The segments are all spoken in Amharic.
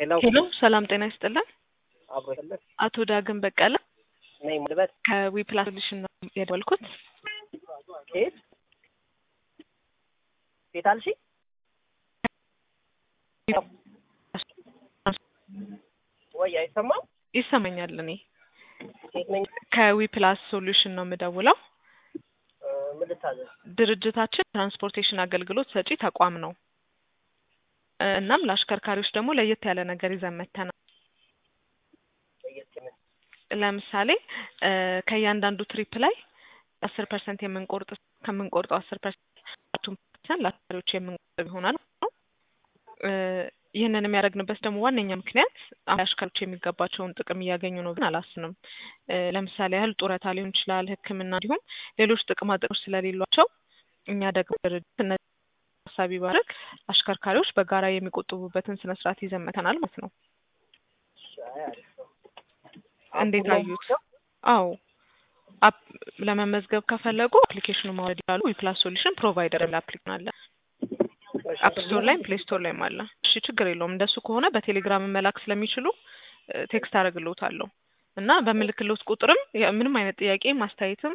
ሄሎ ሰላም ጤና ይስጥልን። አብሮ ይሰለፍ አቶ ዳግም በቀለ ነኝ ሙልበት ከዊፕላስ ሶሉሽን ነው የደወልኩት። ኬት አልሽ? ወይ አይሰማም? ይሰማኛል። እኔ ኬት ነኝ? ከዊፕላስ ሶሉሽን ነው የምደውለው። ምን ልታዘዝ? ድርጅታችን ትራንስፖርቴሽን አገልግሎት ሰጪ ተቋም ነው። እናም ለአሽከርካሪዎች ደግሞ ለየት ያለ ነገር ይዘን መተናል። ለምሳሌ ከእያንዳንዱ ትሪፕ ላይ 10% ከምንቆርጠው 10% ለአሽከርካሪዎች የምንቆጥብ ይሆናል። ይህንን የሚያደርግንበት ደግሞ ዋነኛ ምክንያት አሽከርካሪዎች የሚገባቸውን ጥቅም እያገኙ ነው ብለን አላስብም። ለምሳሌ ያህል ጡረታ ሊሆን ይችላል፣ ሕክምና እንዲሁም ሌሎች ጥቅማ ጥቅሞች ስለሌሏቸው እኛ ደግሞ ድርጅት እነዚህ ሀሳቢ ባረግ አሽከርካሪዎች በጋራ የሚቆጥቡበትን ስነ ስርዓት ይዘን መተናል ማለት ነው። እንዴት አዩት? አዎ ለመመዝገብ ከፈለጉ አፕሊኬሽኑ ማውረድ ይችላሉ። ዊፕላስ ሶሉሽን ፕሮቫይደር አፕሊኬሽን አለ። አፕ ስቶር ላይ ፕሌይ ስቶር ላይ አለ። እሺ ችግር የለውም። እንደሱ ከሆነ በቴሌግራም መላክ ስለሚችሉ ቴክስት አደርግልዎታለሁ እና በምልክልዎት ቁጥርም ምንም አይነት ጥያቄ ማስተያየትም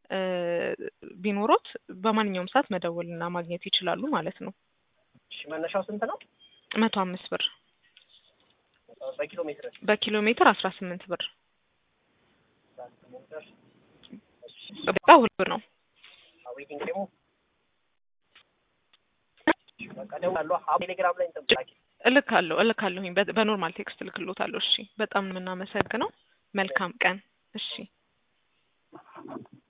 ቢኖሮት በማንኛውም ሰዓት መደወልና ማግኘት ይችላሉ ማለት ነው። እሺ መነሻው ስንት ነው? 105 ብር። በኪሎ ሜትር 18 ብር። በጣም ውድ ነው። ዌቲንግ ደግሞ ቴሌግራም ላይ እልካለሁኝ በኖርማል ቴክስት እልክልዎታለሁ። እሺ በጣም ነው የምናመሰግነው። መልካም ቀን። እሺ